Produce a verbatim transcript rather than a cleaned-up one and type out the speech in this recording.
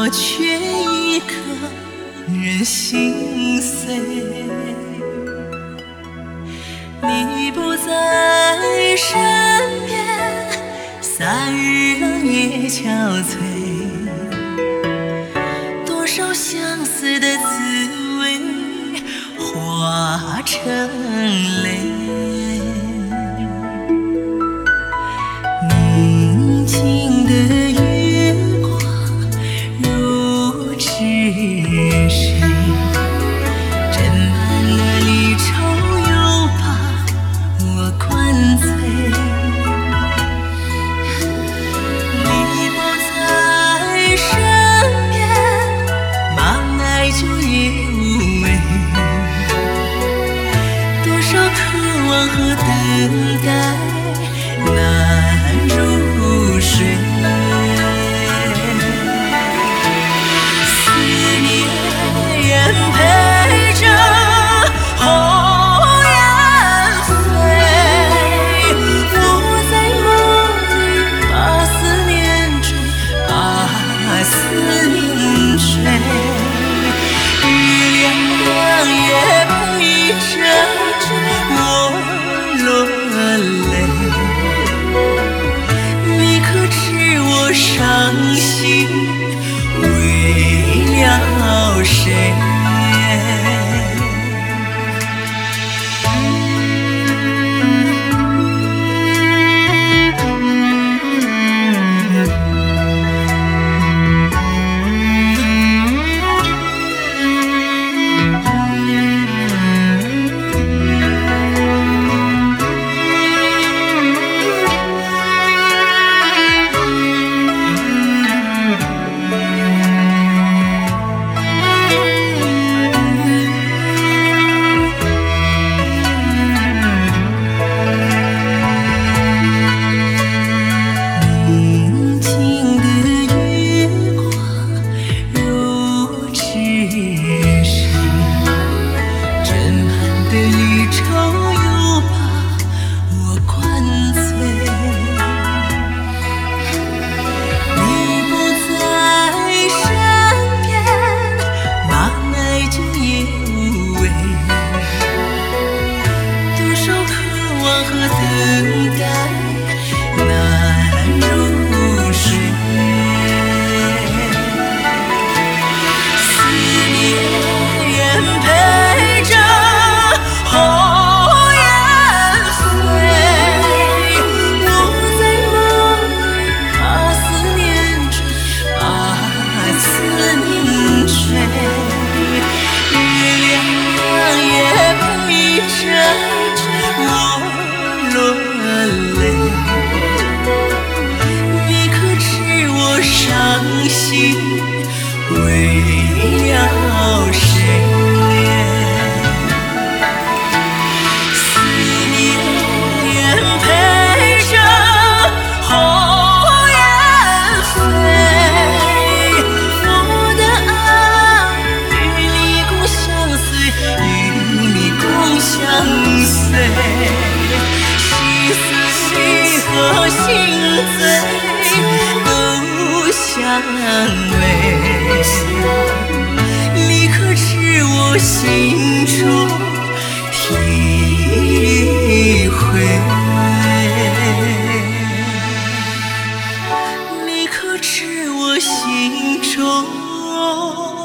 我却一个人心碎。你不在身边，夏日冷夜憔悴，多少相思的滋味化成泪。宁静的月光如止水，斟满了离愁又把我灌醉。你不在身边，马奶酒也无味，多少渴望和等待难入睡。思念陪着红颜飞，我在梦里把思念追，把思念追。月亮也陪着我落泪，你可知我伤心为了谁？为了谁？思念陪着红颜飞，我的爱与你共相随，与你共相随，心碎和心醉都相偎。你可知我心中体会？你可知我心中